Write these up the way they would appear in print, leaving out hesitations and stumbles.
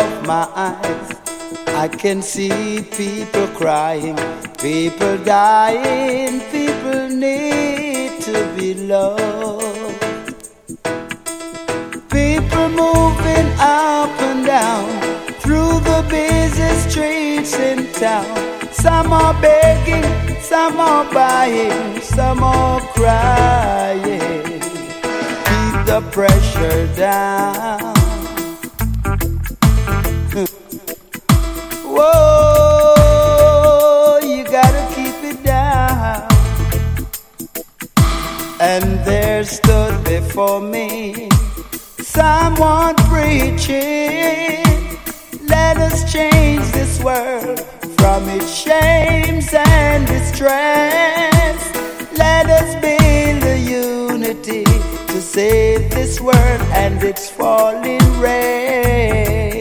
of my eyes, I can see people crying, people dying, people need to be loved. People moving up and down through the busy streets in town. Some are begging, some are buying, some are crying. Keep the pressure down. Whoa, you gotta keep it down. And there stood before me someone preaching, let us change this world from its shames and distress. Let us build a unity to save this world and its falling race.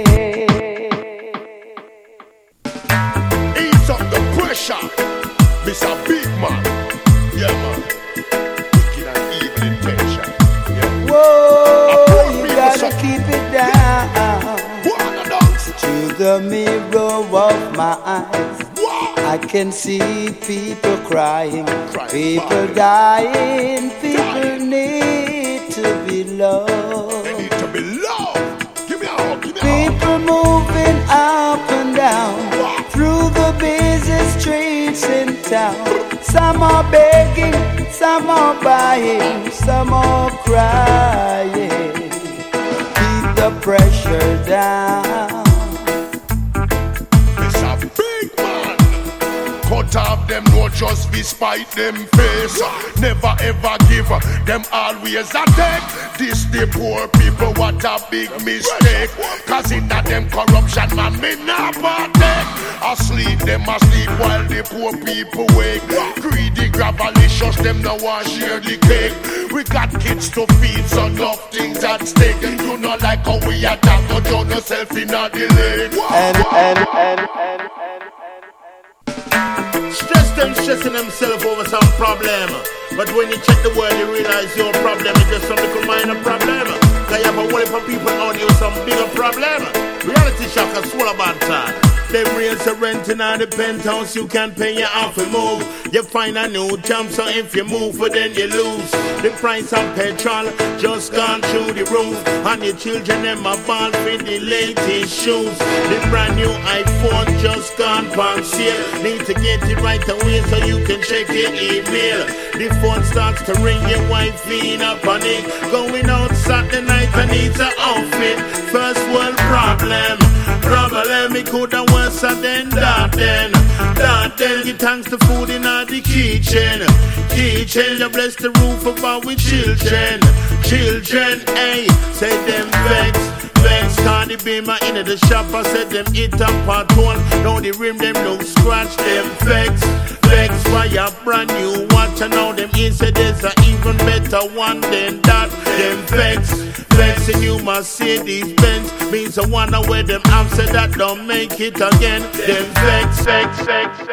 Ease up the pressure, Mr. Big Man. Yeah, man. Wicked and evil intention. Yeah. Whoa, you gotta keep it down. To the mirror of my eyes, I can see people crying, people dying, people need to be loved. They need to be loved. Give me a hug, give me a hug. People moving up and down through the busy streets in town. Some are begging, some are buying, some are crying. Keep the pressure down. Big man, cut off them no just be spite them face. Never ever give them always a take. This the poor people what a big mistake. Cause in that them corruption man me not partake. Asleep them asleep while the poor people wake. Greedy gravalicious them no want share the cake. We got kids to feed so enough things at stake. You know like how we attack to drown yourself in a delay. Stressing themselves over some problem. But when you check the world, you realize your problem is just some little minor problem. Cause you have a whole heap of people out there with some bigger problem. Reality shock and swallow bad time. Them raise the rent in the penthouse, you can't pay your off and move. You find a new jump, so if you move, but then you lose. The price of petrol just gone through the roof. And your children, them a ball for the latest shoes. The brand new iPhone just gone on sale. Need to get it right away so you can check your email. The phone starts to ring, your wife in a panic. Going out Saturday night and needs an outfit. First world problem. Problem, it could have worse than that then. That then, give thanks to food in the kitchen. Kitchen, you bless the roof of our children. Children, hey, say them vex. Cause the beamer in the shop, I said them hit up part one. Now the rim, them look scratch, them vex for your brand new watch. And now them inside there's an even better one than that. Them vex in you Mercedes Benz means I wonder where them have said that don't make it again. Them vex.